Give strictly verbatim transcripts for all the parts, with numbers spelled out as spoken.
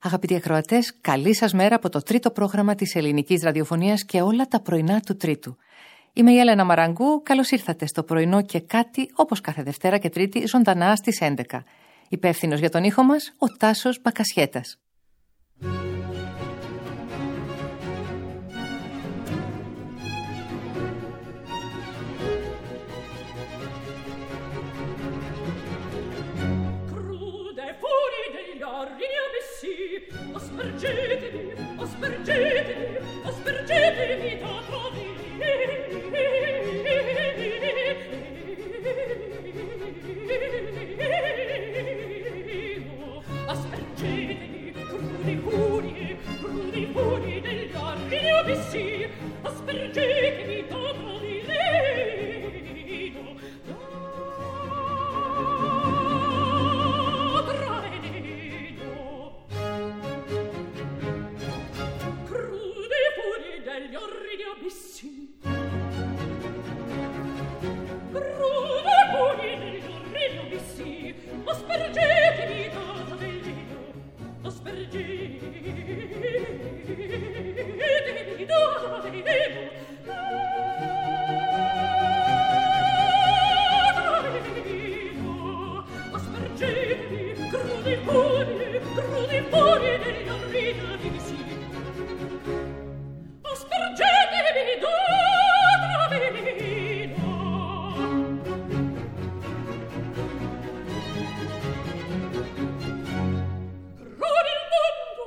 Αγαπητοί ακροατές, καλή σας μέρα από το τρίτο πρόγραμμα της ελληνικής ραδιοφωνίας και όλα τα πρωινά του Τρίτου. Είμαι η Έλενα Μαραγκού, καλώς ήρθατε στο πρωινό και κάτι, όπως κάθε Δευτέρα και Τρίτη, ζωντανά στις έντεκα. Υπεύθυνος για τον ήχο μας, ο Τάσος Μπακασιέτας. Aspergetevi, aspergetevi, aspergetevi da aspergetevi, crudi furie, crudi furie degli argini abissi, aspergetevi da Travileno, da Travileno. Crude furie degli argini abissi, crude furie degli argini abissi, aspergetevi da Travileno, aspergetevi da Travileno, aspergetevi, crudi furie, crudi furie degli argini abissi, aspergetevi da Travileno. Crudi il mondo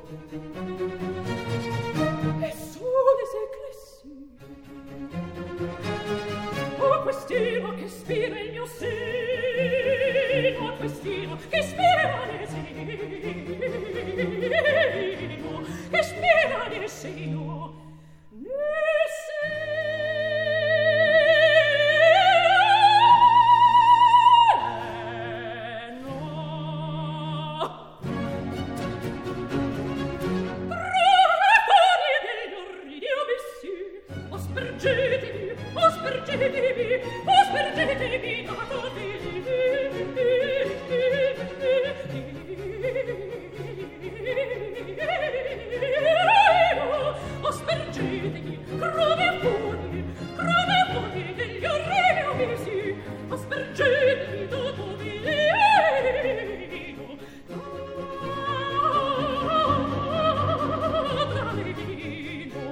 e sole s'eclissi, oh quest'iro che spira il mio seno, oh quest'iro che spira nel seno, che spira nel seno, nel aspergetevi, aspergetevi, aspergetevi da Travileno, aspergetevi, crudi furie, crudi furie degli argini abissi, aspergetevi da Travileno, da Travileno.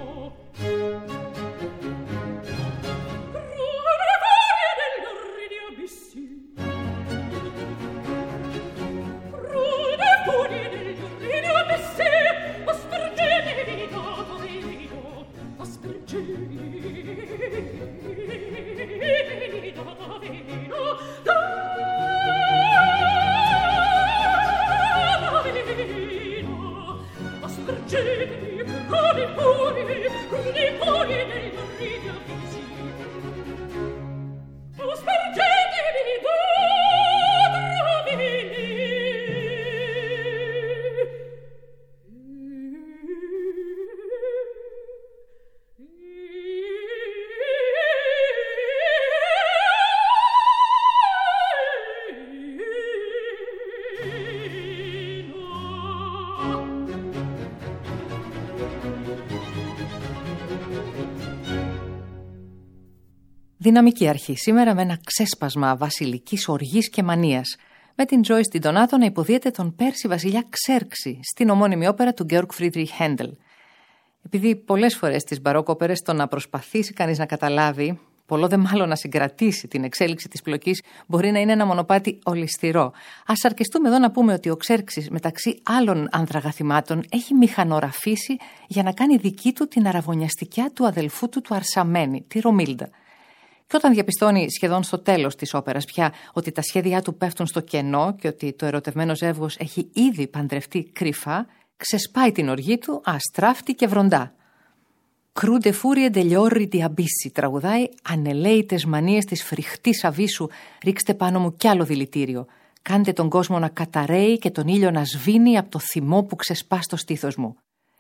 Δυναμική αρχή σήμερα με ένα ξέσπασμα βασιλικής οργής και μανίας, με την Joyce Di Donato να υποδίεται τον Πέρση βασιλιά Ξέρξη στην ομώνυμη όπερα του Georg Friedrich Händel. Επειδή πολλές φορές στις μπαρόκο όπερες το να προσπαθήσει κανείς να καταλάβει, πολλό δε μάλλον να συγκρατήσει την εξέλιξη της πλοκής, μπορεί να είναι ένα μονοπάτι ολισθηρό. Ας αρκεστούμε εδώ να πούμε ότι ο Ξέρξης, μεταξύ άλλων ανδραγαθημάτων, έχει μηχανογραφήσει για να κάνει δική του την αραβωνιαστικιά του αδελφού του του Αρσαμένη, τη Ρομίλντα. Και όταν διαπιστώνει σχεδόν στο τέλος της όπερας πια ότι τα σχέδιά του πέφτουν στο κενό και ότι το ερωτευμένο ζεύγος έχει ήδη παντρευτεί κρυφά, ξεσπάει την οργή του αστράφτη και βροντά. «Κρούντε φούριε ντελιόρρι τη αμπίση», τραγουδάει, «ανελαίητες μανίες της φρικτής αβύσσου, ρίξτε πάνω μου κι άλλο δηλητήριο. Κάντε τον κόσμο να καταραίει και τον ήλιο να σβήνει από το θυμό που ξεσπά στο στήθος μου».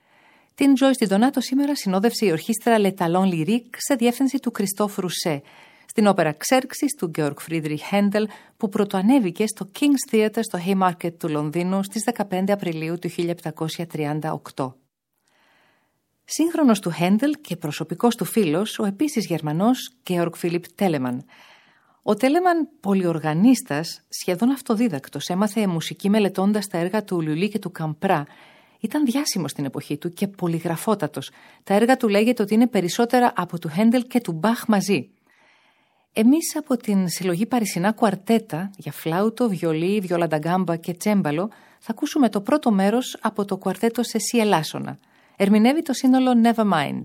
Την Joyce Di Donato σήμερα συνόδευσε η ορχήστρα Le Talon Lyrique σε διεύθυνση του Κριστόφ Ρουσέ. στην όπερα Ξέρξης του Georg Friedrich Händel, που πρωτοανέβηκε στο King's Theatre στο Haymarket του Λονδίνου στις δεκαπέντε Απριλίου του χίλια επτακόσια τριάντα οκτώ. Σύγχρονος του Händel και προσωπικός του φίλος, ο επίσης Γερμανός Georg Philipp Telemann. Ο Τέλεμαν, πολυοργανίστας, σχεδόν αυτοδίδακτος, έμαθε μουσική μελετώντας τα έργα του Λουλί και του Καμπρά. Ήταν διάσημος στην εποχή του και πολυγραφότατος. Τα έργα του λέγεται ότι είναι περισσότερα από του Händel και του Μπαχ μαζί. Εμείς από την συλλογή Παρισινά Κουαρτέτα για φλάουτο, βιολί, βιόλα ντα γκάμπα και τσέμπαλο θα ακούσουμε το πρώτο μέρος από το κουαρτέτο σε σι ελάσσονα. Ερμηνεύει το σύνολο Nevermind.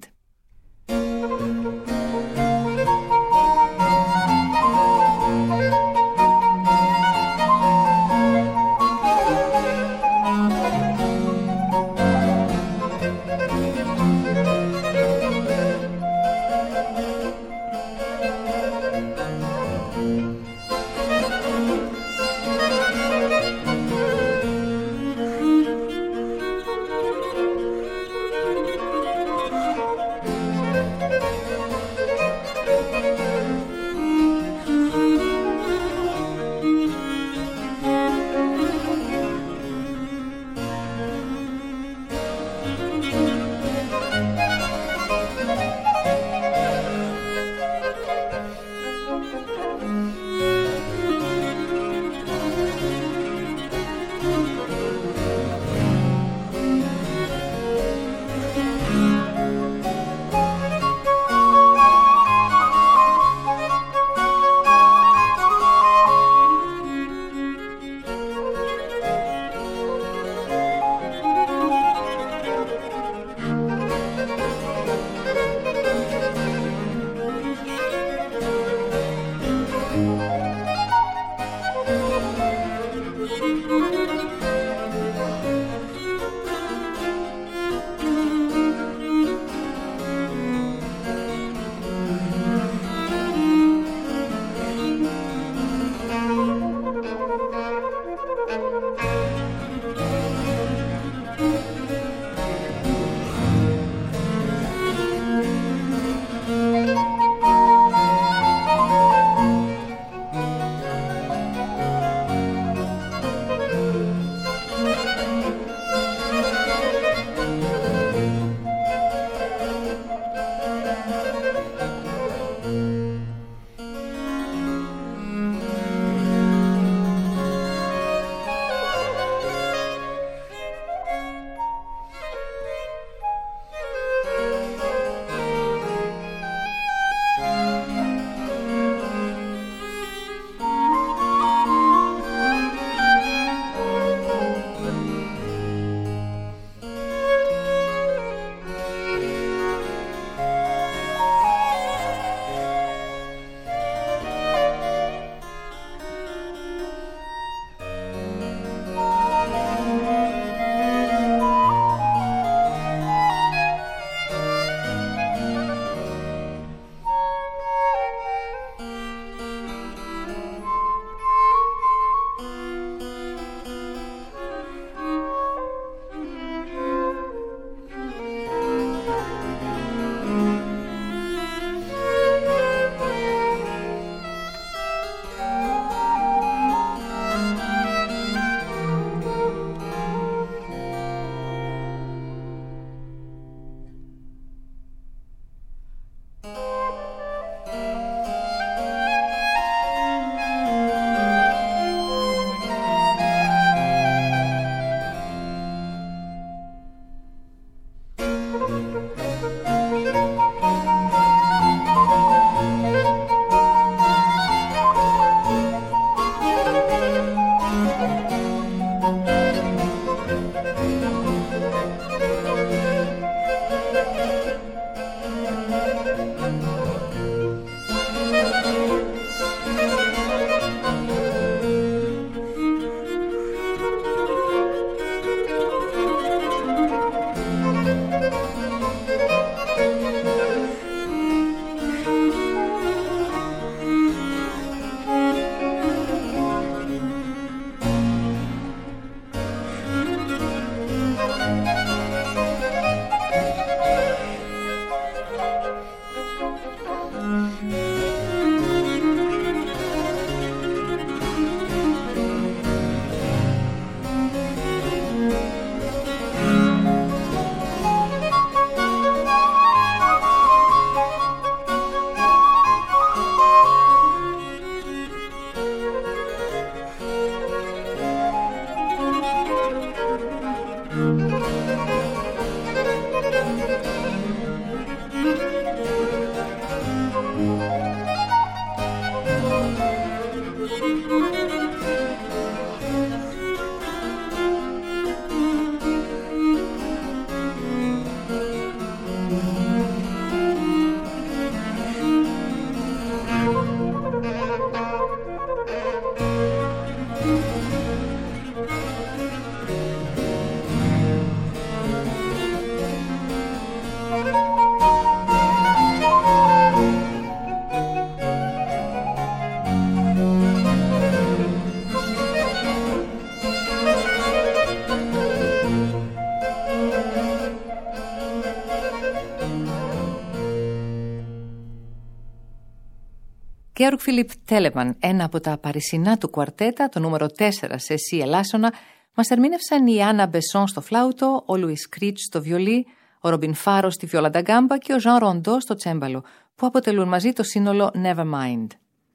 Georg Philipp Telemann, ένα από τα παρισινά του κουαρτέτα, το νούμερο τέσσερα σε σι ελάσσονα, μας ερμήνευσαν η Άννα Μπεσόν στο φλάουτο, ο Λουίς Κρίτς στο βιολί, ο Ρομπιν Φάρο στη βιόλα ντα γκάμπα και ο Ζαν Ροντό στο τσέμπαλο, που αποτελούν μαζί το σύνολο Nevermind.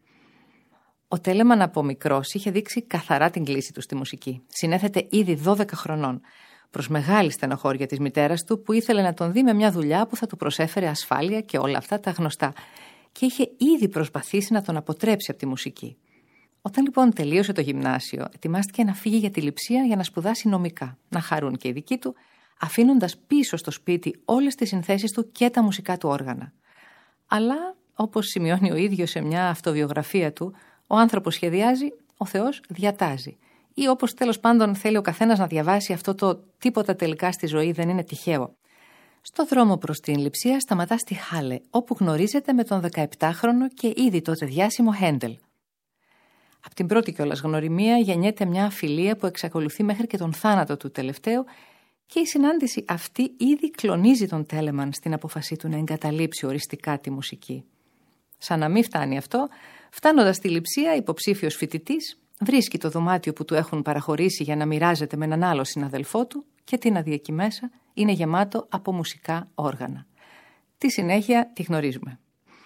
Ο Τέλεμαν από μικρός είχε δείξει καθαρά την κλίση του στη μουσική. Συνέθετε ήδη δώδεκα χρονών, προς μεγάλη στενοχώρια της μητέρας του, που ήθελε να τον δει με μια δουλειά που θα του προσέφερε ασφάλεια και όλα αυτά τα γνωστά, και είχε ήδη προσπαθήσει να τον αποτρέψει από τη μουσική. Όταν λοιπόν τελείωσε το γυμνάσιο, ετοιμάστηκε να φύγει για τη Λειψία για να σπουδάσει νομικά, να χαρούν και οι δικοί του, αφήνοντας πίσω στο σπίτι όλες τις συνθέσεις του και τα μουσικά του όργανα. Αλλά, όπως σημειώνει ο ίδιος σε μια αυτοβιογραφία του, ο άνθρωπος σχεδιάζει, ο Θεός διατάζει. Ή όπως τέλος πάντων θέλει ο καθένας να διαβάσει αυτό το «τίποτα τελικά στη ζωή δεν είναι τυχαίο». Στο δρόμο προς την Λειψία σταματά στη Χάλε, όπου γνωρίζεται με τον δεκαεπτάχρονο και ήδη τότε διάσημο Χέντελ. Από την πρώτη κιόλας γνωριμία γεννιέται μια φιλία που εξακολουθεί μέχρι και τον θάνατο του τελευταίου, και η συνάντηση αυτή ήδη κλονίζει τον Τέλεμαν στην απόφασή του να εγκαταλείψει οριστικά τη μουσική. Σαν να μην φτάνει αυτό, φτάνοντας στη Λειψία, υποψήφιος φοιτητής βρίσκει το δωμάτιο που του έχουν παραχωρήσει για να μοιράζεται με έναν άλλο συναδελφό του, και τι να δει εκεί μέσα, είναι γεμάτο από μουσικά όργανα. Τη συνέχεια τη γνωρίζουμε.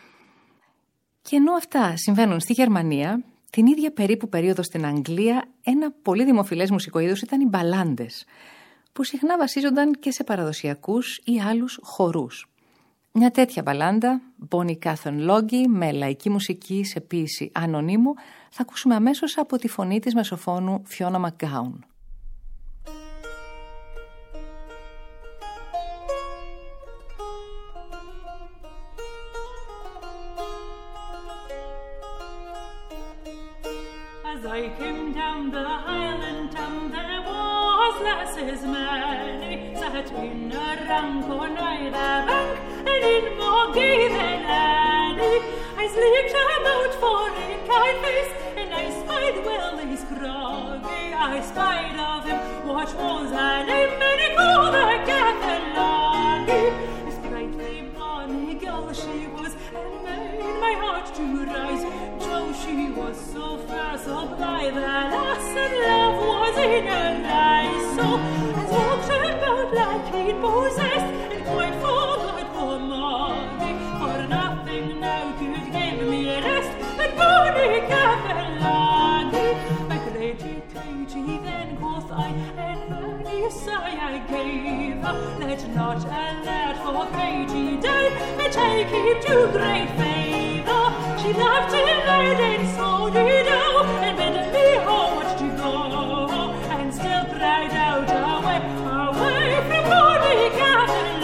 Και ενώ αυτά συμβαίνουν στη Γερμανία, την ίδια περίπου περίοδο στην Αγγλία, ένα πολύ δημοφιλές μουσικοείδος ήταν οι μπαλάντες, που συχνά βασίζονταν και σε παραδοσιακούς ή άλλους χορούς. Μια τέτοια μπαλάντα, Bonnie Catherine Logie, με λαϊκή μουσική σε ποίηση ανωνύμου, θα ακούσουμε αμέσως από τη φωνή της μεσοφώνου Fiona McGowan. As I came down the Highland town, there was lasses many, sat in a rank on either bank, and in more gay than any. I slipped about for a kind face, and I spied well his croggy. I spied of him what was her name, and he called her Catherine. A sprightly bonny girl she was, and made my heart to rise. Though she was so fair, so blithe, alas, and love was in her eyes. So I walked about like he'd possessed, and quite forgot poor Molly, for nothing now could give me rest but bonny Catherine. A greaty tagey then quoth I, and many a sigh I gave her. Let not a lad for Katie die, and take him to great favour. She loved him right, and so did I, and bid me home to go, and still cried out away, away from bonny Catherine.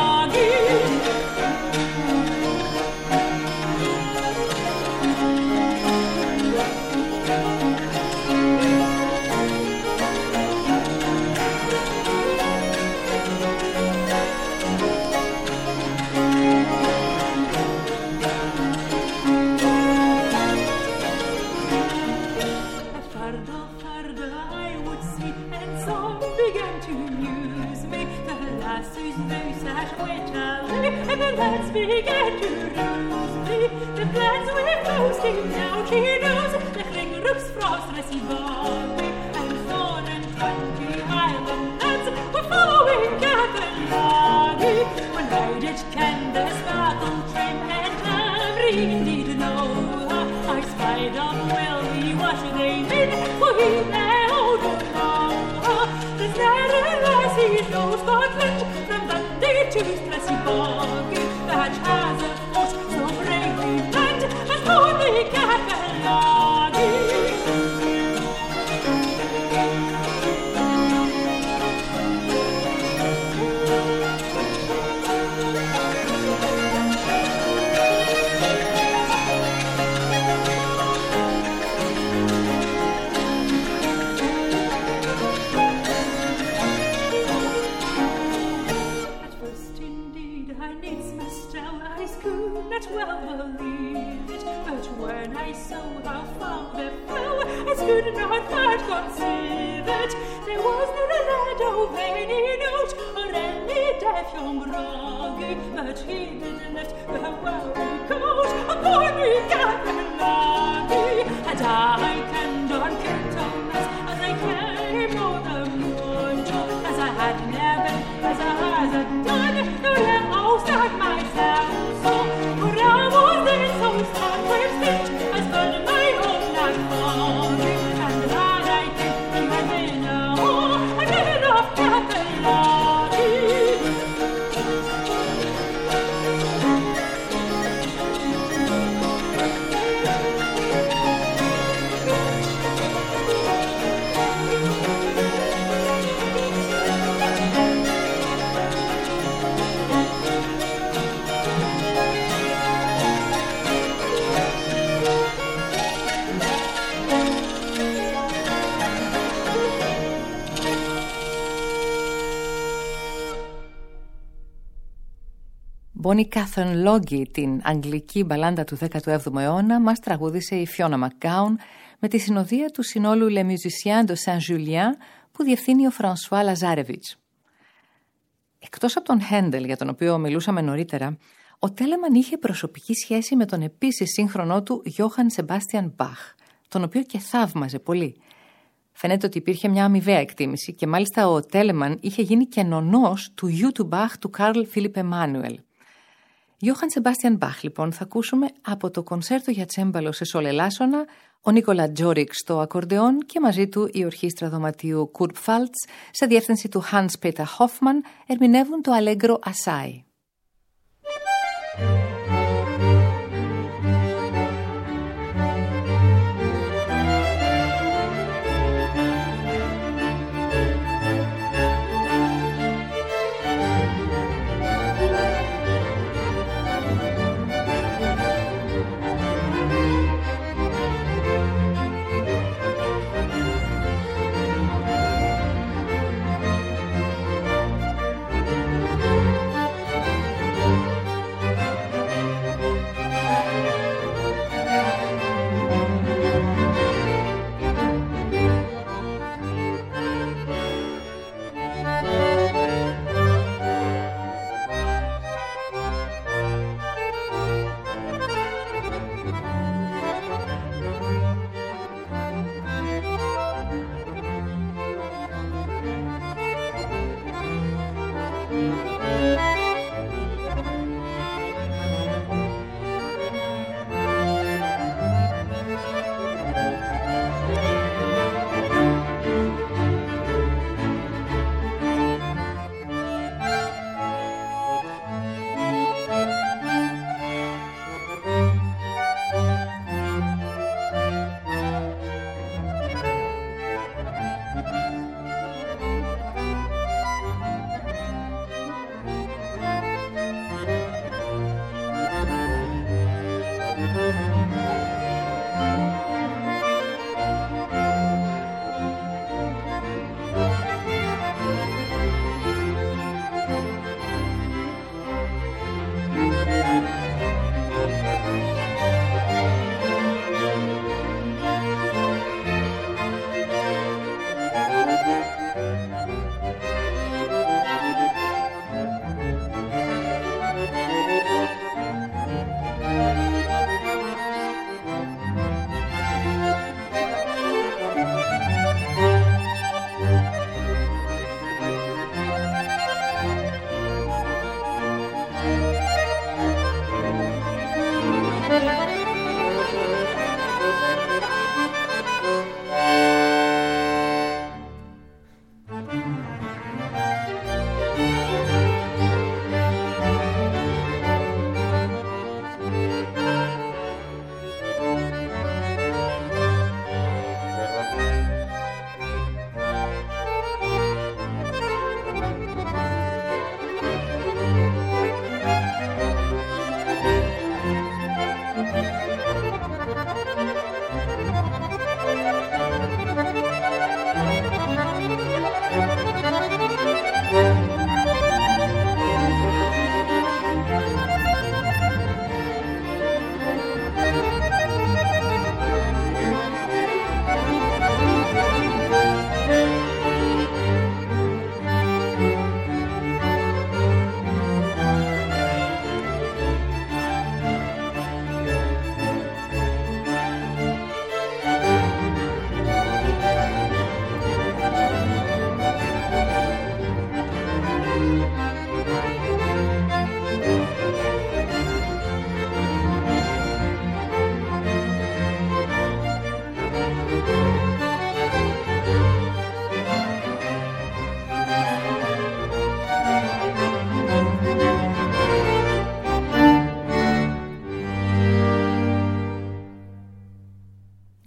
Plans began to lose me. The plans were posting now. He knows the Ringrup's frost receive me. And Thorn and twenty Highland lads were following Catherine. When I did ken the sparkle trim, and every indeed know, I spied on Willie what they did, for he now don't know. The Sarah was Glasgow to Scotland, from Dundee to Strasbourg, that has a fort so bravely manned as Holy Cathalogue. Well believe it, but when I saw how far befell, I could not but conceive it. There was no lad of any note, or any deaf young groggy, but he did lift the weary coat upon me Cathalogue. And I kenned on Kentonas as I came o'er the moon, as I had never, as I had done, no let out at myself. So Bonnie Cathalogue, την αγγλική μπαλάντα του δέκατου έβδομου αιώνα, μας τραγούδισε η Fiona McGowan με τη συνοδεία του συνόλου Les Musiciens de Saint-Julien που διευθύνει ο Φρανσουά Λαζάρεβιτς. Εκτός από τον Χέντελ, για τον οποίο μιλούσαμε νωρίτερα, ο Τέλεμαν είχε προσωπική σχέση με τον επίσης σύγχρονό του Johann Sebastian Bach, τον οποίο και θαύμαζε πολύ. Φαίνεται ότι υπήρχε μια αμοιβαία εκτίμηση και μάλιστα ο Τέλεμαν είχε γίνει και νονός του γιου του Bach, του Καρλ Φίλιπ Εμμάνουελ. Johann Sebastian Bach, λοιπόν, θα ακούσουμε από το κονσέρτο για τσέμπαλο σε σολελάσονα, ο Νίκολα Τζόριξ στο ακορντεόν και μαζί του η ορχήστρα δωματίου Kurt Pfalz σε διεύθυνση του Hans Peter Hoffmann ερμηνεύουν το Allegro Assai.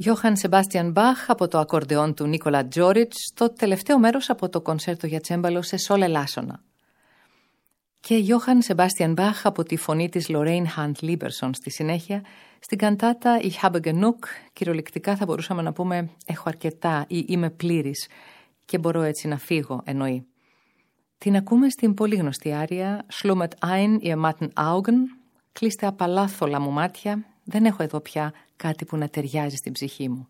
Γιώχαν Σεμπάστιαν Μπαχ από το ακορντεόν του Νίκολα Τζόριτς, το τελευταίο μέρος από το κονσέρτο για τσέμπαλο σε σόλ ελάσσονα. Και Γιώχαν Σεμπάστιαν Μπαχ από τη φωνή της Λορέιν Χαντ Λίμπερσον στη συνέχεια, στην καντάτα Ich habe genug, κυριολεκτικά θα μπορούσαμε να πούμε έχω αρκετά ή είμαι πλήρης και μπορώ έτσι να φύγω, εννοεί. Την ακούμε στην πολύ γνωστή άρια Schlummert ein, ihr matten Augen, κλείστε απαλάθολα μου μάτια, δεν έχω εδώ πια κάτι που να ταιριάζει στην ψυχή μου.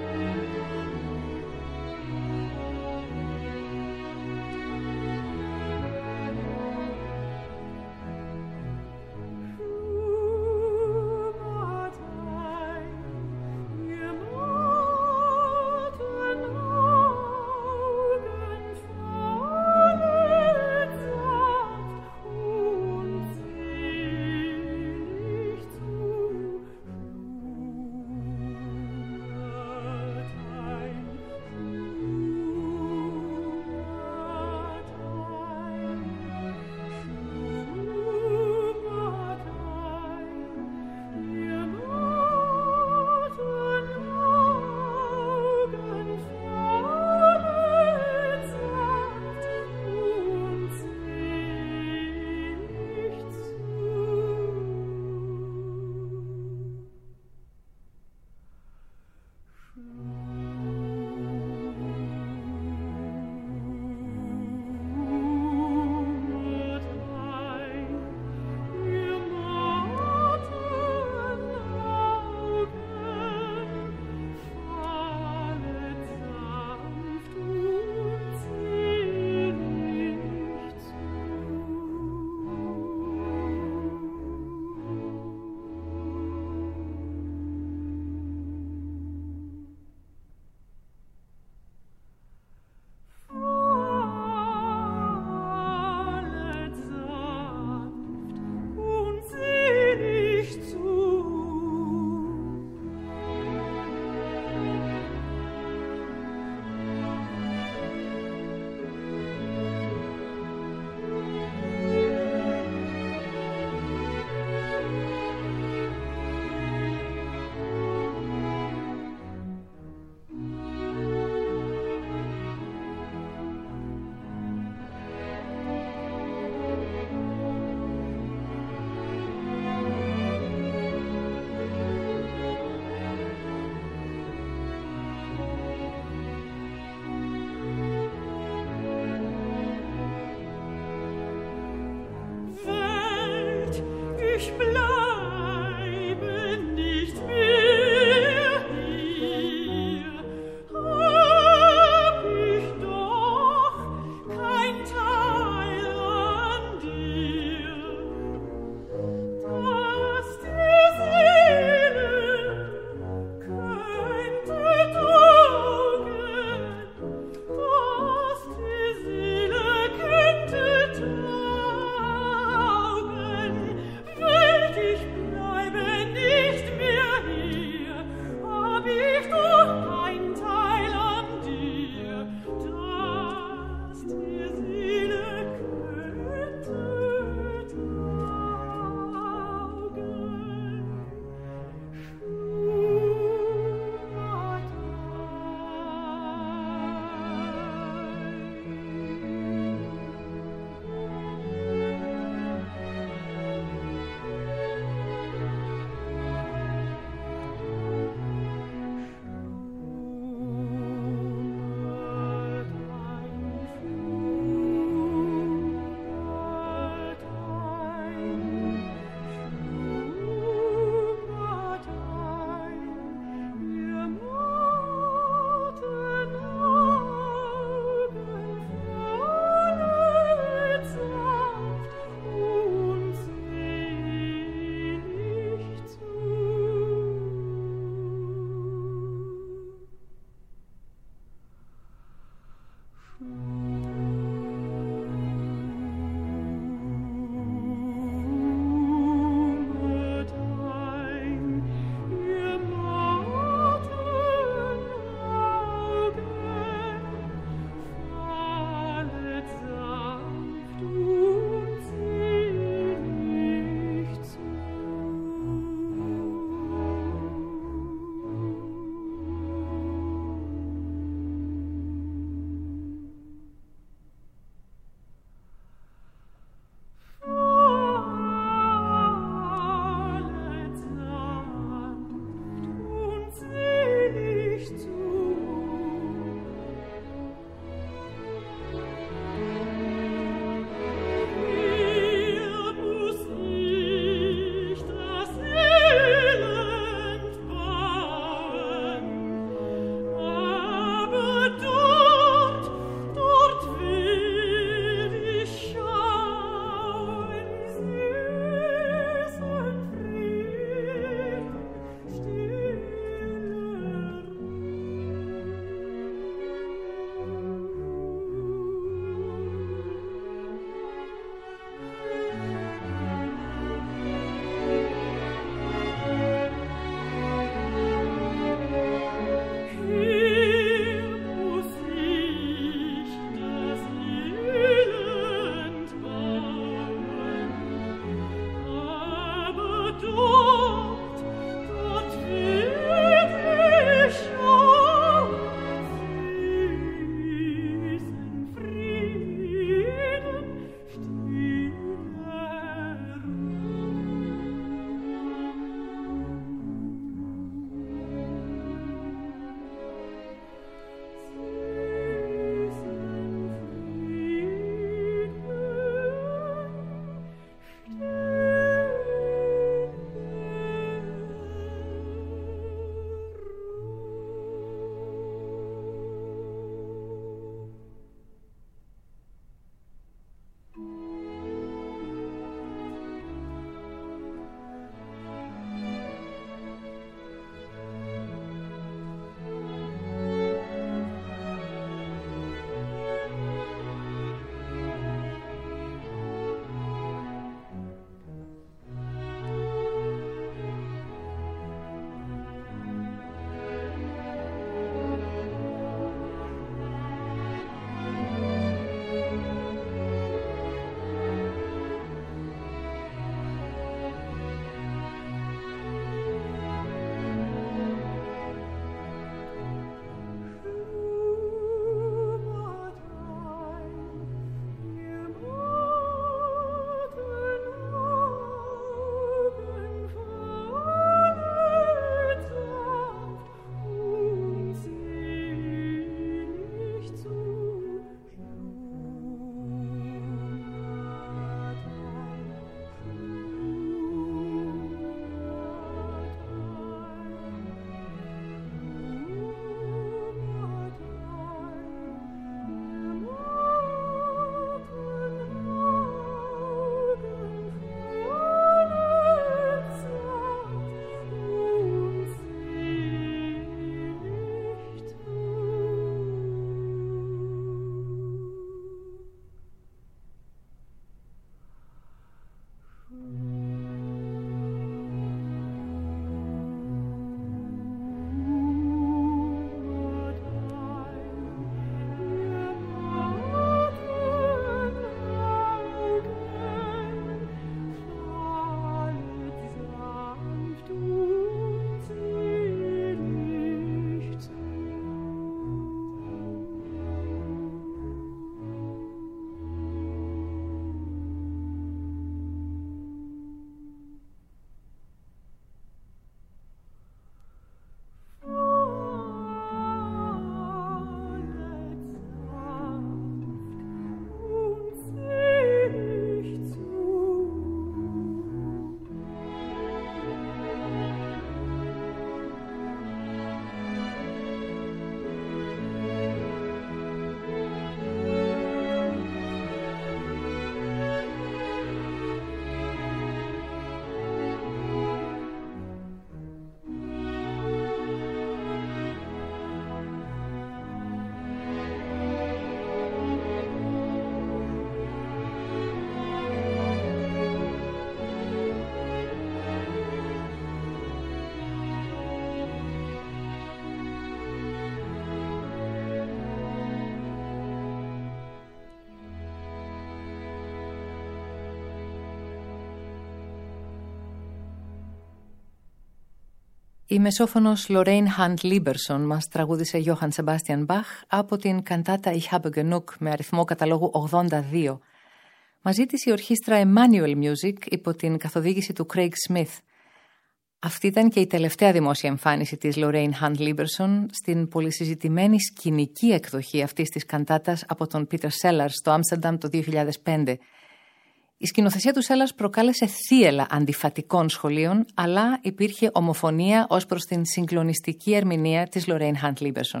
Η μεσόφωνος Lorraine Hunt Lieberson μας τραγούδισε Johann Sebastian Bach από την καντάτα Ich habe genug με αριθμό καταλόγου ογδόντα δύο. Μαζί της η ορχήστρα Emmanuel Music υπό την καθοδήγηση του Craig Smith. Αυτή ήταν και η τελευταία δημόσια εμφάνιση της Lorraine Hunt Lieberson στην πολυσυζητημένη σκηνική εκδοχή αυτής της καντάτας από τον Peter Sellars στο Άμστερνταμ το δύο χιλιάδες πέντε. Η σκηνοθεσία του Sellars προκάλεσε θύελλα αντιφατικών σχολείων, αλλά υπήρχε ομοφωνία ως προς την συγκλονιστική ερμηνεία της Lorraine Hunt Lieberson.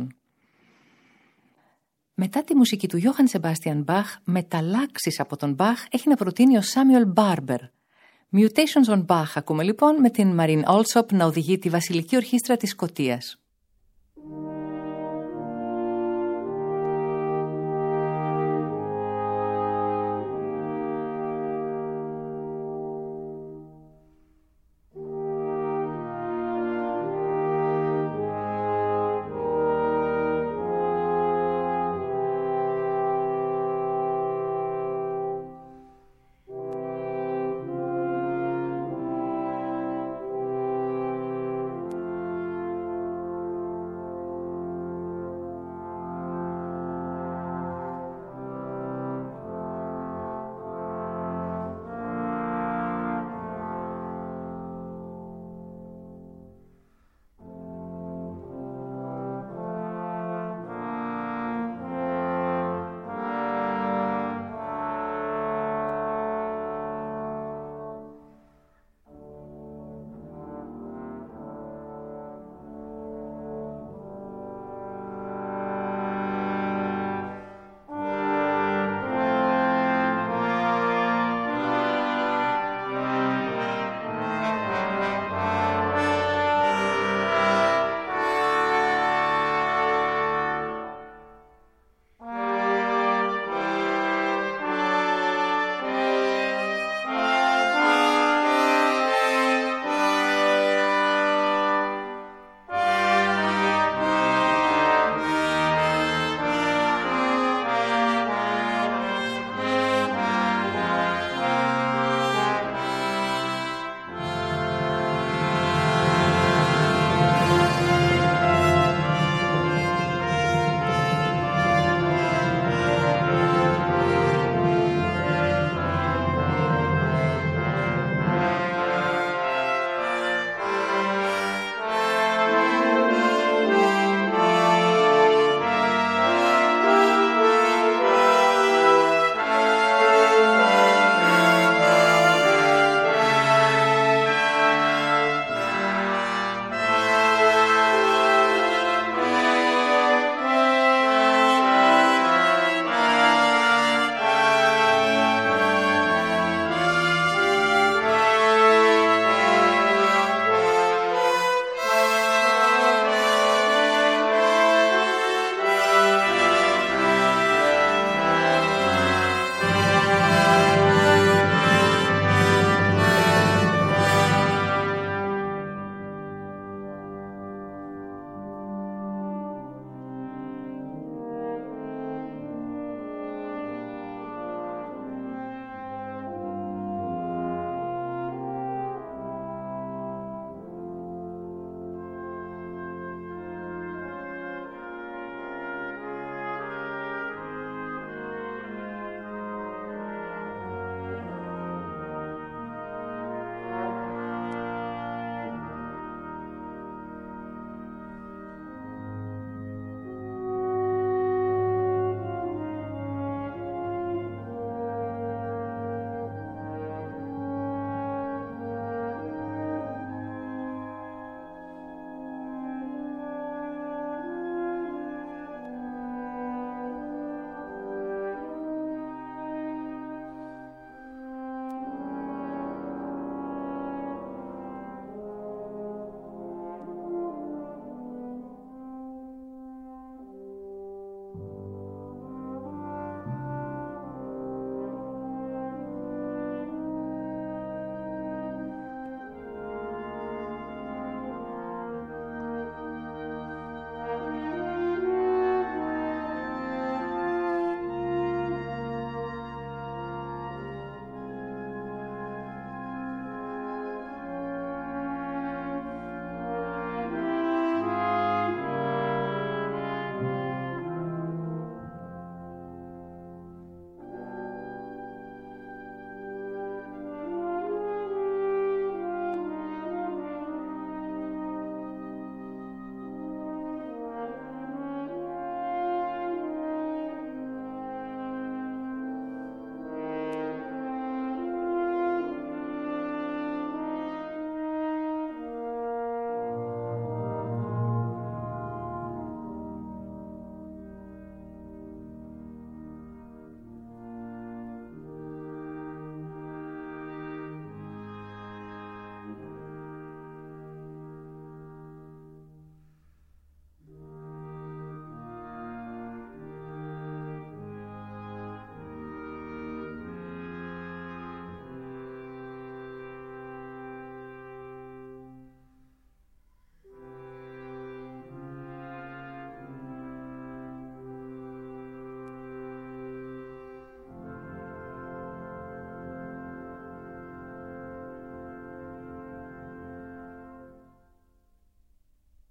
Μετά τη μουσική του Johann Sebastian Bach, μεταλλάξεις από τον Bach έχει να προτείνει ο Samuel Barber. Mutations on Bach ακούμε λοιπόν με την Marine Alsop να οδηγεί τη Βασιλική Ορχήστρα της Σκωτίας.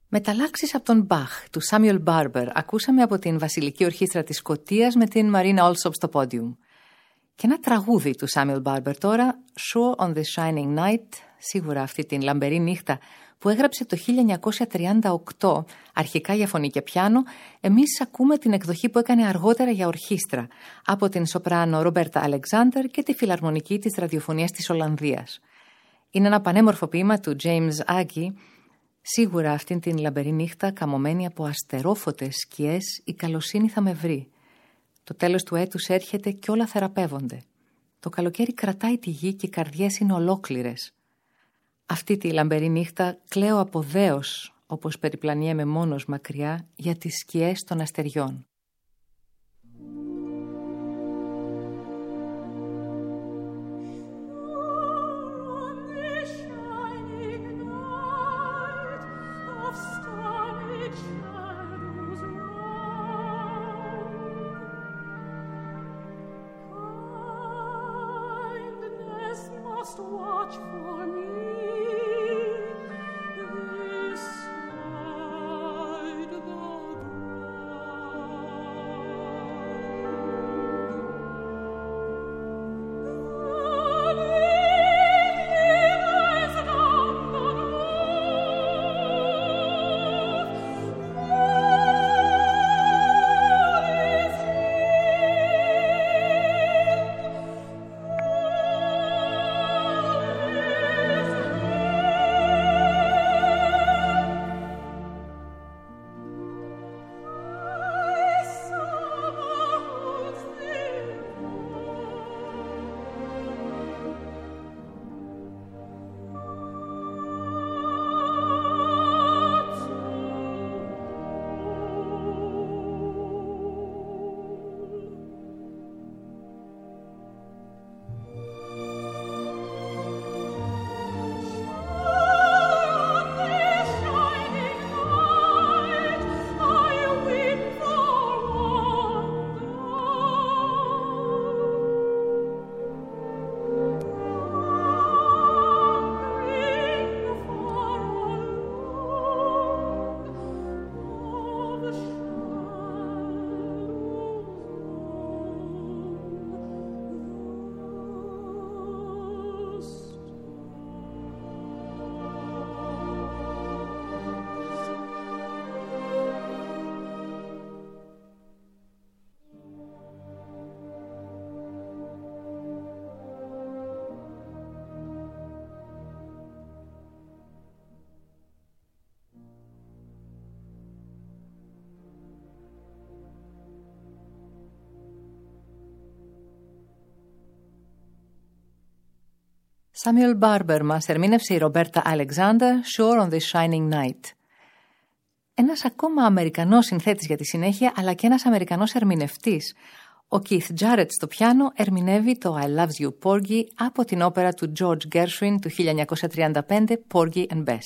Μεταλλάξεις από τον Μπαχ, του Samuel Barber, ακούσαμε από την Βασιλική Ορχήστρα της Σκωτίας με την Marina Alsop στο πόντιουμ. Και ένα τραγούδι του Samuel Barber τώρα, Sure on the Shining Night, σίγουρα αυτή την λαμπερή νύχτα, που έγραψε το χίλια εννιακόσια τριάντα οκτώ, αρχικά για φωνή και πιάνο. Εμείς ακούμε την εκδοχή που έκανε αργότερα για ορχήστρα, από την σοπράνο Ρομπέρτα Αλεξάντερ και τη φιλαρμονική της ραδιοφωνίας της Ολλανδίας. Είναι ένα πανέμορφο ποίημα του James Agee. Σίγουρα αυτήν την λαμπερή νύχτα, καμωμένη από αστερόφωτες σκιές, η καλοσύνη θα με βρει. Το τέλος του έτους έρχεται και όλα θεραπεύονται. Το καλοκαίρι κρατάει τη γη και οι καρδιές είναι ολόκληρες. Αυτή τη λαμπερή νύχτα κλαίω από δέος, όπως περιπλανιέμαι μόνος μακριά, για τις σκιές των αστεριών. Watch for me this side the ground. Samuel Barber μας ερμήνευσε η Ρομπέρτα Αλεξάντερ, Sure on the Shining Night. Ένας ακόμα Αμερικανός συνθέτης για τη συνέχεια, αλλά και ένας Αμερικανός ερμηνευτής. Ο Keith Jarrett στο πιάνο ερμηνεύει το I Love You Porgy από την όπερα του George Gershwin του χίλια εννιακόσια τριάντα πέντε, Porgy and Bess.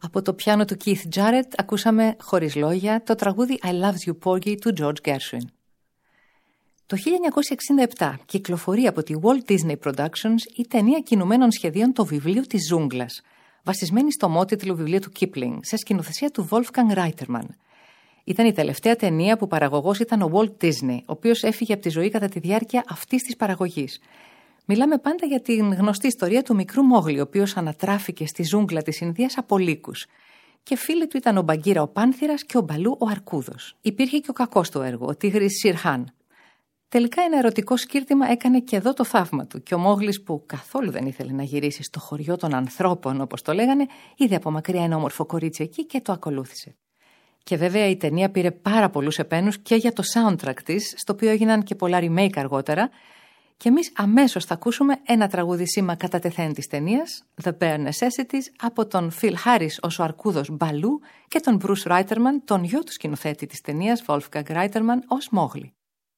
Από το πιάνο του Keith Jarrett ακούσαμε χωρίς λόγια το τραγούδι I Love You Porgy του George Gershwin. Το χίλια εννιακόσια εξήντα επτά κυκλοφορεί από τη Walt Disney Productions η ταινία κινουμένων σχεδίων «Το βιβλίο της ζούγκλας», βασισμένη στο μότιτλο βιβλίο του Kipling, σε σκηνοθεσία του Wolfgang Reitermann. Ήταν η τελευταία ταινία που παραγωγός ήταν ο Walt Disney, ο οποίος έφυγε από τη ζωή κατά τη διάρκεια αυτής της παραγωγής. Μιλάμε πάντα για την γνωστή ιστορία του μικρού Μόγλη, ο οποίος ανατράφηκε στη ζούγκλα της Ινδίας από λύκους. Και φίλοι του ήταν ο Μπαγκύρα ο Πάνθηρας και ο Μπαλού ο Αρκούδος. Υπήρχε και ο κακός του έργου, ο Τίγρης Σιρχάν. Τελικά ένα ερωτικό σκύρτημα έκανε και εδώ το θαύμα του και ο Μόγλης, που καθόλου δεν ήθελε να γυρίσει στο χωριό των ανθρώπων όπως το λέγανε, είδε από μακριά ένα όμορφο κορίτσι εκεί και το ακολούθησε. Και βέβαια η ταινία πήρε πάρα πολλούς επένους και για το soundtrack της, στο οποίο έγιναν και πολλά remake αργότερα. Και εμείς αμέσως θα ακούσουμε ένα τραγούδι σήμα κατά τεθέν της ταινίας, The Bare Necessities, από τον Phil Harris ως ο αρκούδος Μπαλού και τον Bruce Reitermann, τον γιο του σκηνοθέτη της ταινίας, Wolfgang Reitermann, ως Μόγλη.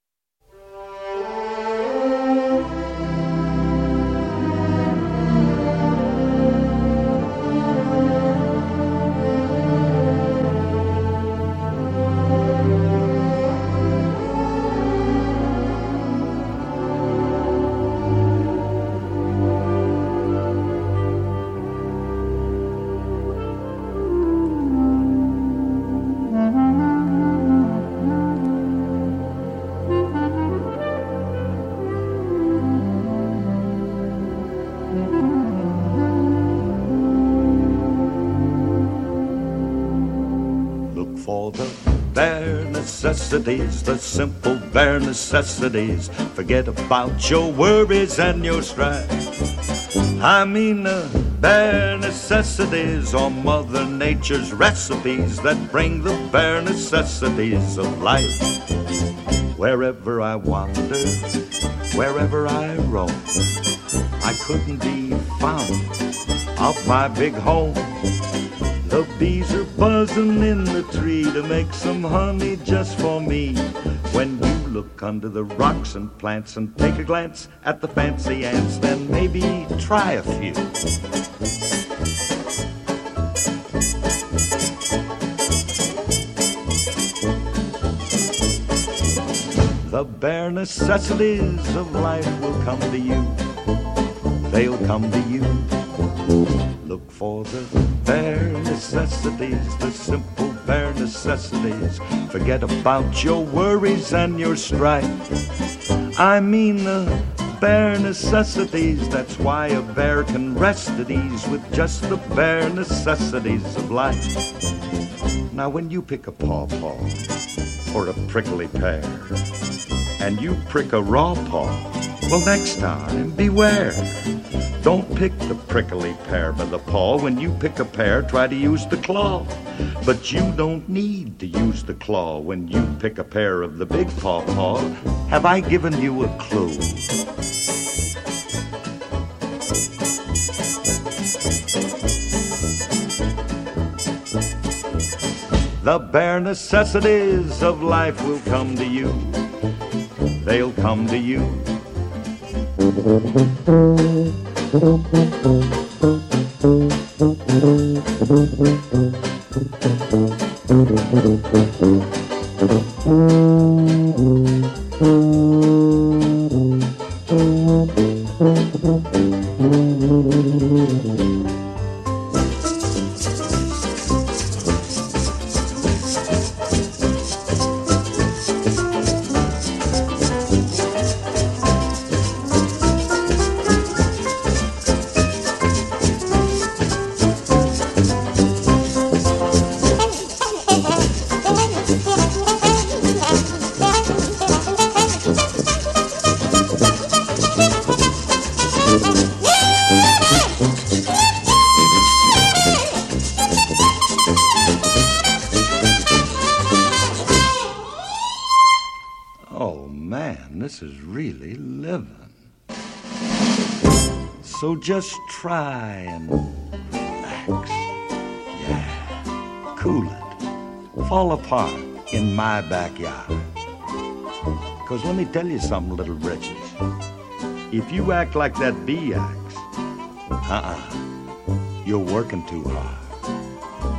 Necessities, the simple bare necessities. Forget about your worries and your strife. I mean the bare necessities or Mother Nature's recipes that bring the bare necessities of life. Wherever I wander, wherever I roam, I couldn't be found off my big home. The bees are buzzing in the tree to make some honey just for me. When you look under the rocks and plants and take a glance at the fancy ants, then maybe try a few. The bare necessities of life will come to you. They'll come to you. Look for the bare necessities, the simple bare necessities. Forget about your worries and your strife. I mean the bare necessities. That's why a bear can rest at ease with just the bare necessities of life. Now when you pick a pawpaw or a prickly pear and you prick a raw paw, well, next time beware. Don't pick the prickly pear by the paw. When you pick a pear, try to use the claw. But you don't need to use the claw when you pick a pear of the big pawpaw. Have I given you a clue? The bare necessities of life will come to you. They'll come to you. This is really living. So just try and relax. Yeah, cool it. Fall apart in my backyard. Because let me tell you something, little britches. If you act like that bee acts, uh-uh, you're working too hard.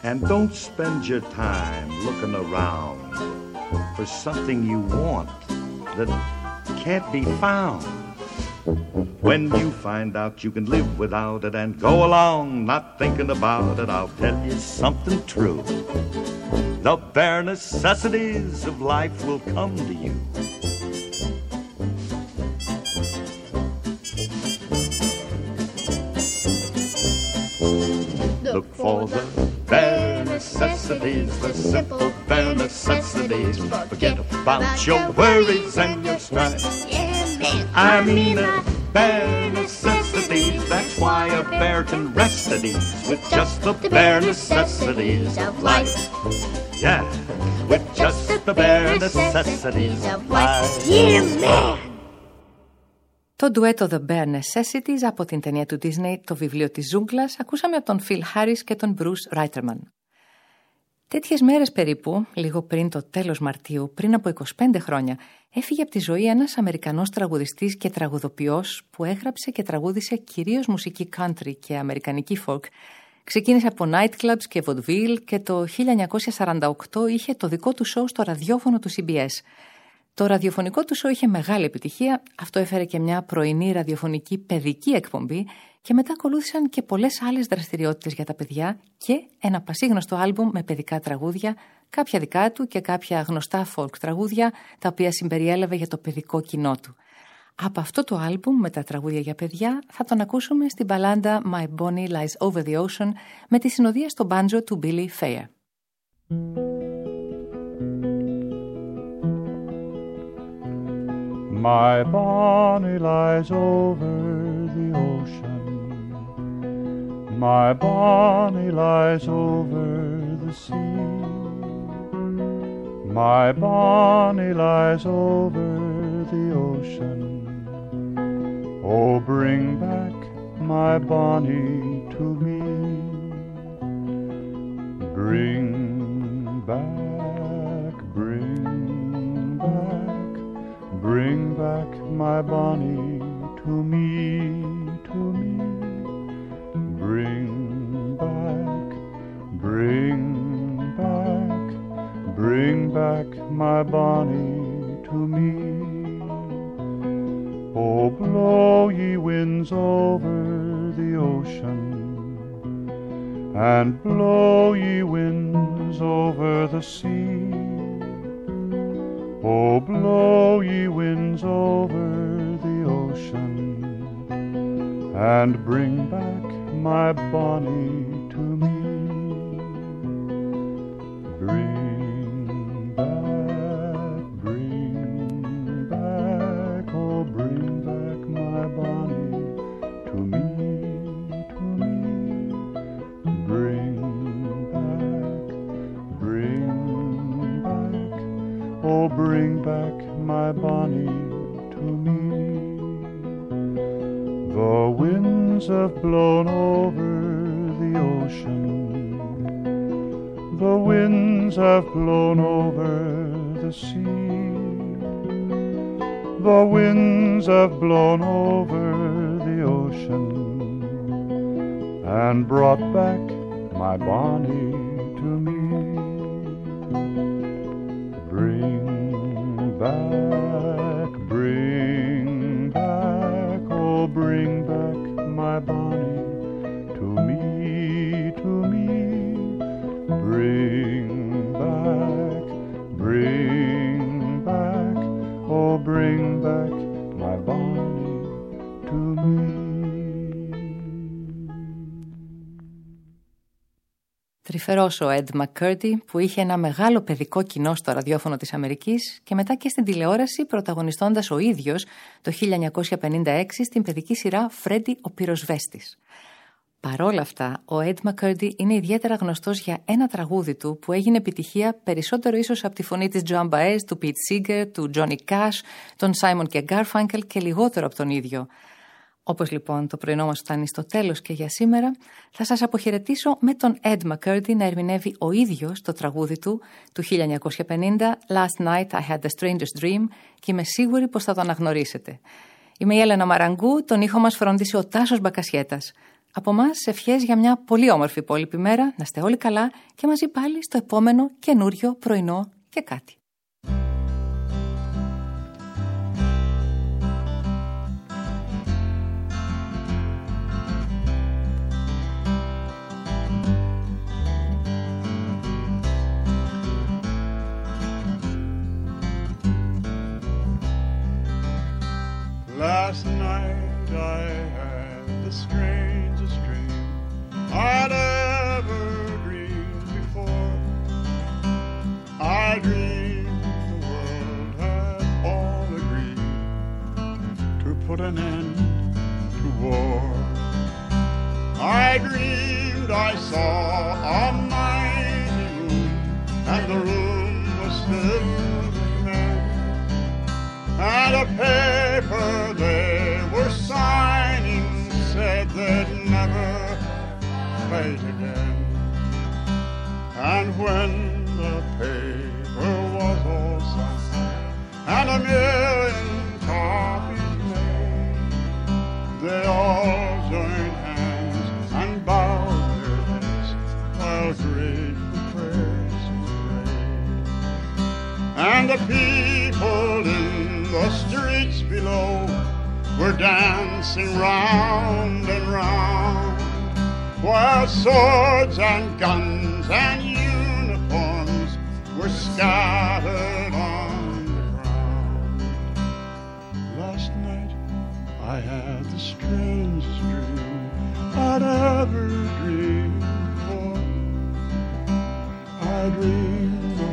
And don't spend your time looking around for something you want that can't be found. When you find out you can live without it and go along not thinking about it, I'll tell you something true. The bare necessities of life will come to you. Look for the bare necessities, the simple bare necessities. Forget about your worries and your strife. I mean the bare necessities. That's why a bear can rest at ease with just the bare necessities of life. Yeah, with just the bare necessities of life. Yeah, man! Το ντουέτο The Bare Necessities από την ταινία του Disney, το βιβλίο της ζούγκλας, ακούσαμε από τον Phil Harris και τον Bruce Reiterman. Τέτοιες μέρες περίπου, λίγο πριν το τέλος Μαρτίου, πριν από είκοσι πέντε χρόνια, έφυγε από τη ζωή ένας Αμερικανός τραγουδιστής και τραγουδοποιός που έγραψε και τραγούδισε κυρίως μουσική country και αμερικανική folk. Ξεκίνησε από nightclubs και vaudeville και το χίλια εννιακόσια σαράντα οκτώ είχε το δικό του σοου στο ραδιόφωνο του σι μπι ες. Το ραδιοφωνικό του σοου είχε μεγάλη επιτυχία, αυτό έφερε και μια πρωινή ραδιοφωνική παιδική εκπομπή και μετά ακολούθησαν και πολλές άλλες δραστηριότητες για τα παιδιά και ένα πασίγνωστο άλμπουμ με παιδικά τραγούδια, κάποια δικά του και κάποια γνωστά folk τραγούδια, τα οποία συμπεριέλαβε για το παιδικό κοινό του. Από αυτό το άλμπουμ με τα τραγούδια για παιδιά θα τον ακούσουμε στην μπαλάντα My Bonnie Lies Over the Ocean με τη συνοδεία στο μπάντζο του Billy Fair. My Bonnie lies over the ocean. My Bonnie lies over the sea. My Bonnie lies over the ocean. Oh, bring back my Bonnie to me. Bring back, bring back, bring back my Bonnie to me, to me. Bring back, bring back, bring back my Bonnie to me. Oh, blow ye winds over the ocean, and blow ye winds over the sea. Oh, blow ye winds over the ocean, and bring back my Bonnie to me. Bring back, bring back, oh, bring back my Bonnie to me, to me. Bring back, bring back, oh, bring back my Bonnie to me. The winds have blown over the ocean. The winds have blown over the sea. The winds have blown over the ocean and brought back my Bonnie to me. Bring back, bring back, oh, bring back my Bonnie to me, to me. Bring back, bring back, oh, bring back my Bonnie to me. Τρυφερός ο Ed McCurdy που είχε ένα μεγάλο παιδικό κοινό στο ραδιόφωνο της Αμερικής και μετά και στην τηλεόραση πρωταγωνιστώντας ο ίδιος το χίλια εννιακόσια πενήντα έξι στην παιδική σειρά Φρέντι ο Πυροσβέστης. Παρόλα αυτά, ο Ed McCurdy είναι ιδιαίτερα γνωστός για ένα τραγούδι του που έγινε επιτυχία περισσότερο ίσως από τη φωνή της Joan Baez, του Pete Seeger, του Johnny Cash, τον Simon και Garfunkel και λιγότερο από τον ίδιο. Όπως λοιπόν το πρωινό μας φτάνει στο τέλος και για σήμερα, θα σας αποχαιρετήσω με τον Ed McCurdy να ερμηνεύει ο ίδιος το τραγούδι του του χίλια εννιακόσια πενήντα Last Night I Had the Strangest Dream και είμαι σίγουρη πως θα το αναγνωρίσετε. Είμαι η Έλενα Μαραγκού, τον ήχο μας φρόντισε ο Τάσος Μπακασιέτας. Από μας ευχές για μια πολύ όμορφη υπόλοιπη μέρα, να είστε όλοι καλά και μαζί πάλι στο επόμενο καινούριο πρωινό και κάτι. Last night I had the strangest dream I'd ever dreamed before. I dreamed the world had all agreed to put an end to war. I dreamed I saw a mighty room, and the room was filled with men, and a paper they were signing said they'd never fight again. And when the paper was all signed and a million copies made, they all joined hands and bowed their heads while grateful prayers were prayed. And the people in the streets below were dancing round and round, while swords and guns and uniforms were scattered on the ground. Last night I had the strangest dream I'd ever dreamed before. I dreamed